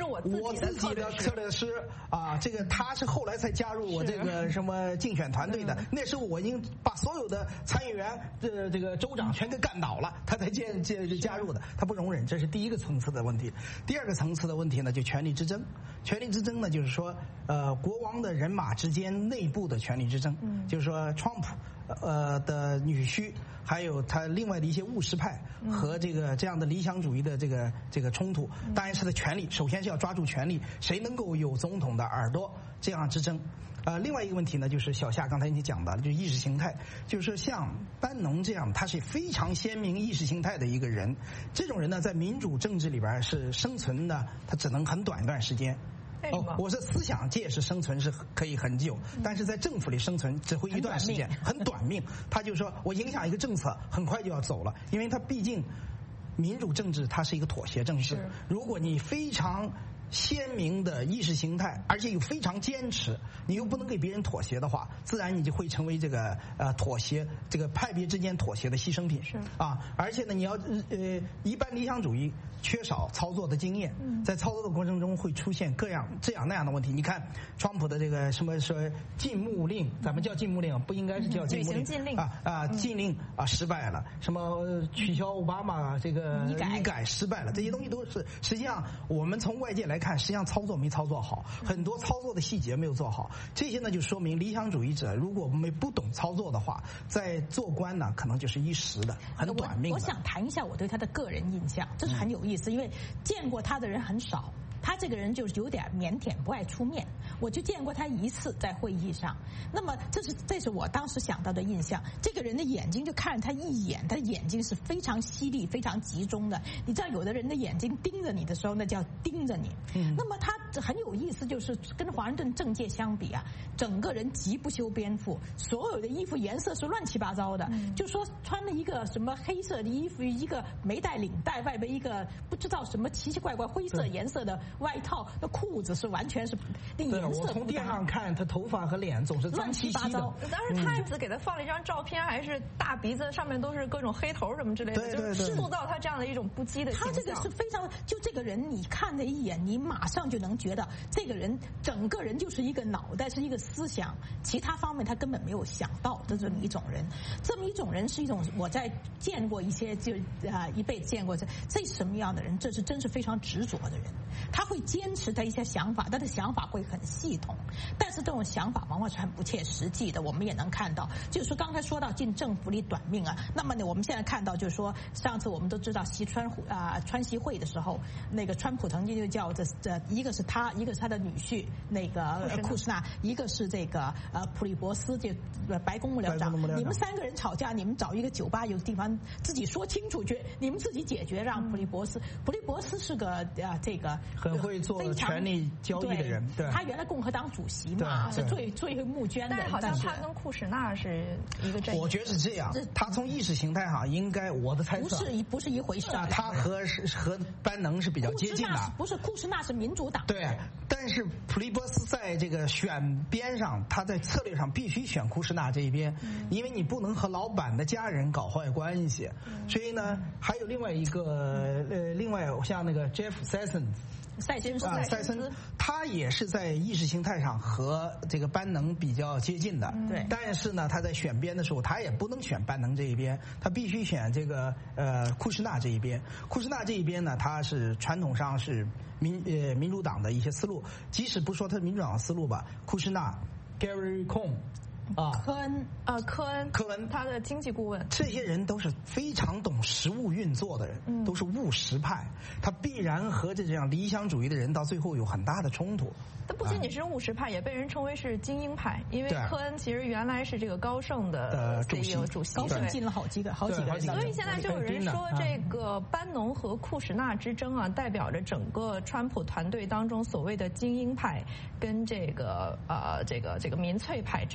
我自己的我自己的策略师啊，这个他是后来才加入我这个什么竞选团队的，那时候我已经把所有的参议员、这这个州长全给干倒了，他才建建加入的，他不容忍，这是第一个层次的问题。第二个层次的问题呢，就权力之争。权力之争呢，就是说，呃，国王的人马之间内部的权力之争，嗯、就是说，川普呃的女婿，还有他另外的一些务实派和这个这样的理想主义的这个这个冲突，当然是的权力，首先是要抓住权力，谁能够有总统的耳朵，这样之争。呃，另外一个问题呢，就是小夏刚才你讲的，就是意识形态，就是像班农这样，他是非常鲜明意识形态的一个人，这种人呢，在民主政治里边是生存的，他只能很短一段时间。哦，我是思想界是生存是可以很久，但是在政府里生存只会一段时间，很短命。他就说我影响一个政策，很快就要走了，因为他毕竟民主政治它是一个妥协政治，如果你非常鲜明的意识形态，而且又非常坚持，你又不能给别人妥协的话，自然你就会成为这个呃妥协这个派别之间妥协的牺牲品。是啊，而且呢，你要呃一般理想主义缺少操作的经验，在操作的过程中会出现各样这样那样的问题。你看川普的这个什么说禁牧令，咱们叫禁牧令，不应该是叫禁牧令， 禁令啊啊禁令啊失败了，什么取消奥巴马这个医改医改失败了，这些东西都是实际上我们从外界来看，实际上操作没操作好，很多操作的细节没有做好。这些呢就说明理想主义者如果没不懂操作的话，在做官呢可能就是一时的，很短命的。 我, 我想谈一下我对他的个人印象，这是很有意思，因为见过他的人很少。他这个人就是有点腼腆，不爱出面。我就见过他一次在会议上，那么这是这是我当时想到的印象。这个人的眼睛就看着他一眼，他的眼睛是非常犀利、非常集中的。你知道，有的人的眼睛盯着你的时候，那叫盯着你。嗯。那么他很有意思，就是跟华盛顿政界相比啊，整个人极不修边幅，所有的衣服颜色是乱七八糟的。嗯。就说穿了一个什么黑色的衣服，一个没带领带，外边一个不知道什么奇奇怪怪灰色颜色的外套，那裤子是完全是那颜色。 我从电视上看，他头发和脸总是乱七八糟。当时太子给他放了一张照片，还是大鼻子，上面都是各种黑头什么之类的，就是塑造他这样的一种不羁的形象。 他这个是非常，就这个人，你看他一眼，你马上就能觉得这个人整个人就是一个脑袋，是一个思想，其他方面他根本没有想到的这么一种人。这么一种人是一种我在见过一些就啊、呃、一辈子见过这这什么样的人？这是真是非常执着的人，他会坚持他一些想法，他的想法会很系统，但是这种想法往往是很不切实际的。我们也能看到，就是说刚才说到进政府里短命啊，那么呢，我们现在看到就是说，上次我们都知道西川啊、呃、川西会的时候，那个川普曾经就叫这这一个是他，一个是他的女婿那个库什纳，一个是这个呃普利伯斯，这白宫幕僚长，你们三个人吵架，你们找一个酒吧有地方自己说清楚去，你们自己解决，让普利伯斯。普利伯斯是个啊、呃、这个很会做权力交易的人，对， 他原来共和党主席嘛，是最最募捐的。 但是好像他跟库什纳是一个阵营。 我觉得是这样，他从意识形态上应该我的猜测不是不是一回事。 啊，他和和班能是比较接近的。 不是库什纳是民主党。 对，但是普利伯斯在这个选边上，他在策略上必须选库什纳这一边，嗯、因为你不能和老板的家人搞坏关系。嗯、所以呢，还有另外一个呃，另外像那个 Jeff Sessions。 塞森啊，塞森，他也是在意识形态上和这个班能比较接近的。 对、嗯， 但是呢，他在选边的时候，他也不能选班能这一边，他必须选这个呃库什纳这一边。库什纳这一边呢，他是传统上是民呃民主党的一些思路，即使不说他民主党的思路吧，库什纳 Gary Cohn。 啊，科恩啊，科恩， 科恩， 他的经济顾问， 这些人都是非常懂实务运作的人，嗯、都是务实派，他必然和这样理想主义的人到最后有很大的冲突。 他不仅仅是务实派，也被人称为是精英派，因为科恩其实原来是这个高盛的 C E O 主席， 高盛进了好几个好几个， 所以现在就有人说这个班农和库什纳之争啊，代表着整个川普团队当中所谓的精英派跟这个呃这个这个民粹派之争。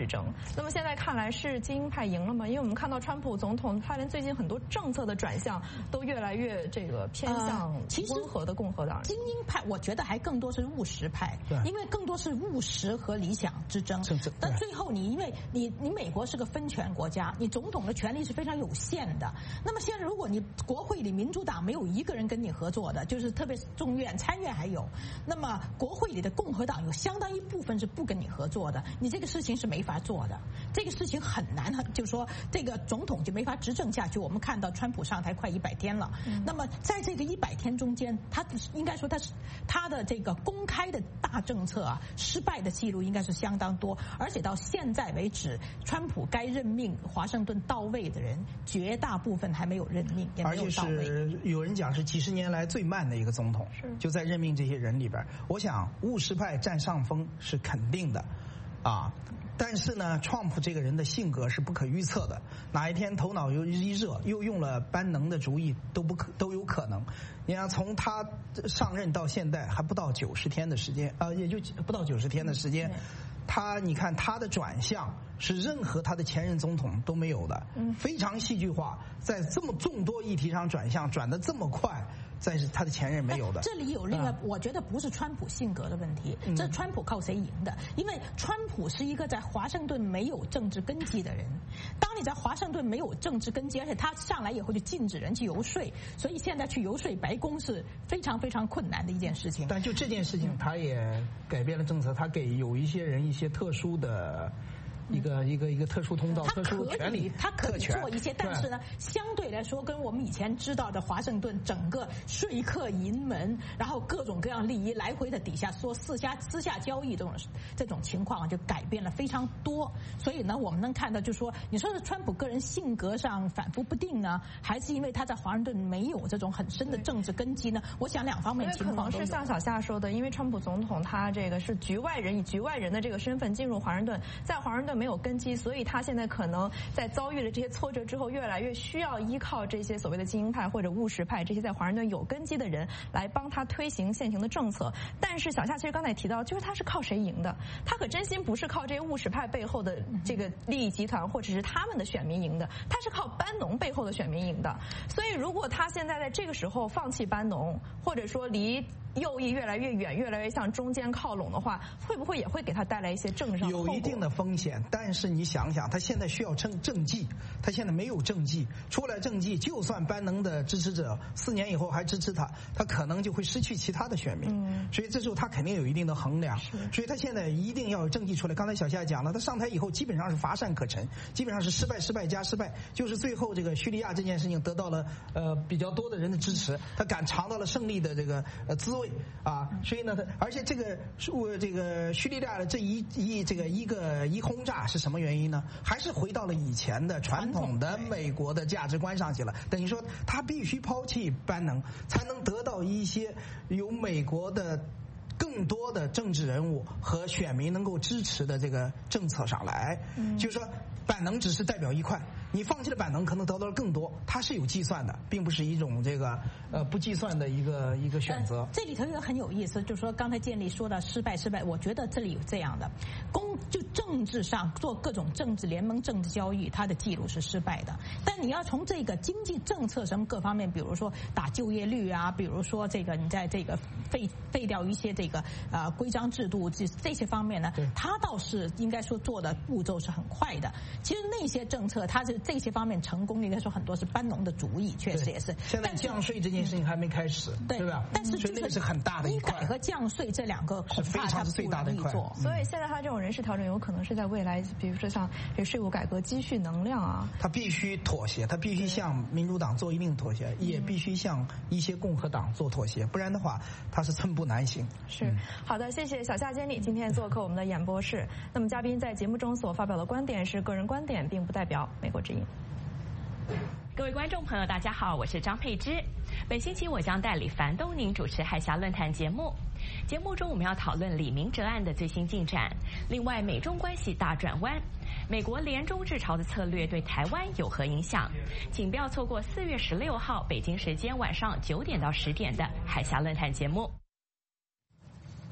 那么现在看来是精英派赢了吗？因为我们看到川普总统他连最近很多政策的转向都越来越这个偏向温和的共和党人。 精英派我觉得还更多是务实派，因为更多是务实和理想之争。但最后你因为你你美国是个分权国家，你总统的权力是非常有限的。那么现在如果你国会里民主党没有一个人跟你合作的，就是特别是众院、参院还有，那么国会里的共和党有相当一部分是不跟你合作的，你这个事情是没法做的，这个事情很难，就是说这个总统就没法执政下去。我们看到川普上台快一百天了，嗯、那么在这个一百天中间，他应该说他是他的这个公开的大政策啊，失败的记录应该是相当多，而且到现在为止，川普该任命华盛顿到位的人，绝大部分还没有任命，也没有到位。 而且是有人讲是几十年来最慢的一个总统，就在任命这些人里边，我想务实派占上风是肯定的，啊。但是呢，川普这个人的性格是不可预测的，哪一天头脑又一热，又用了班农的主意都不可都有可能。你看，从他上任到现在还不到九十天的时间，啊、呃，也就不到九十天的时间，他你看他的转向是任何他的前任总统都没有的，非常戏剧化，在这么众多议题上转向，转得这么快。在是他的前任没有的。 这里有另外，我觉得不是川普性格的问题，嗯、这川普靠谁赢的？因为川普是一个在华盛顿没有政治根基的人。当你在华盛顿没有政治根基，而且他上来以后就禁止人去游说，所以现在去游说白宫是非常非常困难的一件事情。 但就这件事情，他也改变了政策，他给有一些人一些特殊的。一个一个一个特殊通道、特殊权利、 他可以做一些，但是呢，相对来说，跟我们以前知道的华盛顿整个说客盈门，然后各种各样利益来回的底下说私下私下交易这种这种情况就改变了非常多。所以呢，我们能看到，就是说，你说是川普个人性格上反复不定呢，还是因为他在华盛顿没有这种很深的政治根基呢？我想两方面情况都有。 是像小夏说的，因为川普总统他这个是局外人，以局外人的这个身份进入华盛顿，在华盛顿没有根基，所以他现在可能在遭遇了这些挫折之后，越来越需要依靠这些所谓的精英派或者务实派这些在华盛顿有根基的人来帮他推行现行的政策。但是小夏其实刚才提到，就是他是靠谁赢的？他可真心不是靠这些务实派背后的这个利益集团或者是他们的选民赢的，他是靠班农背后的选民赢的。所以如果他现在在这个时候放弃班农，或者说离右翼越来越远，越来越向中间靠拢的话，会不会也会给他带来一些政治上的后果？ 有一定的风险，但是你想想，他现在需要政政绩，他现在没有政绩，出来政绩，就算班农的支持者四年以后还支持他，他可能就会失去其他的选民。嗯，所以这时候他肯定有一定的衡量，所以他现在一定要有政绩出来。刚才小夏讲了，他上台以后基本上是乏善可陈，基本上是失败、失败加失败，就是最后这个叙利亚这件事情得到了呃比较多的人的支持，他敢尝到了胜利的这个呃滋味啊，所以呢，他而且这个呃这个叙利亚的这一一这个一个一轰炸是什么原因呢？还是回到了以前的传统的美国的价值观上去了。等于说，他必须抛弃班农，才能得到一些由美国的更多的政治人物和选民能够支持的这个政策上来。嗯，就是说，班农只是代表一块。你放弃了班农，可能得到了更多，它是有计算的，并不是一种这个呃不计算的一个一个选择。 呃、这里头又很有意思，就是说刚才建立说的失败失败，我觉得这里有这样的，公就政治上做各种政治联盟、政治交易，它的记录是失败的。但你要从这个经济政策什么各方面，比如说打就业率啊，比如说这个你在这个废废掉一些这个呃规章制度这这些方面呢，它倒是应该说做的步骤是很快的。其实那些政策它是。这些方面成功，应该说很多是班农的主意，确实也是。 现在降税这件事情还没开始，对, 对吧？ 但是这个是很大的一块。 医改和降税这两个恐怕它最大的一块。 所以现在它这种人事调整有可能是在未来，比如说像这税务改革积蓄能量啊， 它必须妥协，它必须向民主党做一定妥协，也必须向一些共和党做妥协，不然的话它是寸步难行。 是、嗯、好的，谢谢小夏监理今天做客我们的演播室。那么嘉宾在节目中所发表的观点是个人观点，并不代表美国之音。 各位观众朋友，大家好，我是张佩芝。本星期我将代理樊东宁主持海峡论坛节目。节目中我们要讨论李明哲案的最新进展，另外美中关系大转弯，美国联中制朝的策略对台湾有何影响？请不要错过四月十六号北京时间晚上九点到十点的海峡论坛节目。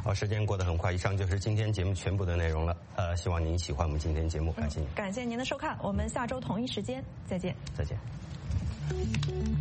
好，时间过得很快，以上就是今天节目全部的内容了。呃，希望您喜欢我们今天节目，感谢您。 感谢您的收看，我们下周同一时间再见。 再见。